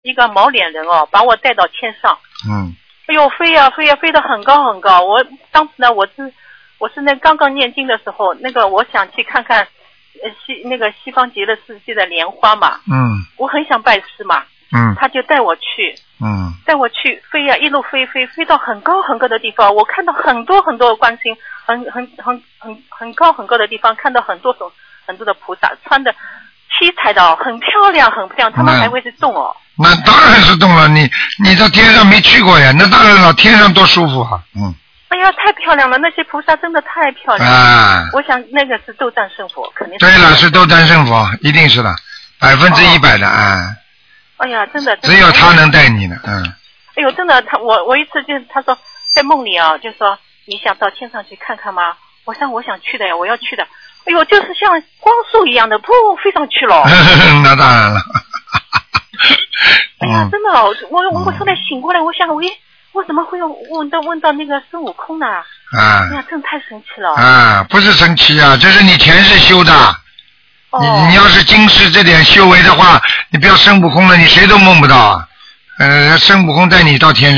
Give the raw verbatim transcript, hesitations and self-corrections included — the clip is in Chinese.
一个毛脸人哦，把我带到天上。 嗯。 哎呦，飞呀、啊、飞呀、啊，飞得很高很高。我当时呢，我是我是那刚刚念经的时候，那个我想去看看呃西那个西方极乐世界的莲花嘛。 嗯。我很想拜师嘛。 嗯。 他就带我去。 嗯。 带我去飞呀、啊，一路飞飞飞到很高很高的地方，我看到很多很多的观世音，很很很很很高很高的地方，看到很多种很多的菩萨，穿的七彩的、哦，很漂亮很漂亮，他们还会是动哦。 那当然是动了，你你到天上没去过呀？那当然了，天上多舒服啊！嗯。 哎呀，太漂亮了！那些菩萨真的太漂亮了。 啊。 我想那个是斗战胜佛，肯定是。 对了，是斗战胜佛，一定是的，百分之一百的啊。 哎呀，真的。 只有他能带你的，嗯。 哎呦，真的，他我我一次就他说在梦里啊，就说你想到天上去看看吗？我想我想去的呀，我要去的。哎呦，就是像光速一样的，噗，飞上去了。 那当然了。 哎呀，真的，我我我后来醒过来，我想，喂，我怎么会问到问到那个孙悟空呢？ 啊！ 哎呀，真的太神奇了。 啊，不是神奇啊，这是你前世修的。哦。你你要是今世这点修为的话，你不要孙悟空了，你谁都梦不到啊。呃，孙悟空带你到天上。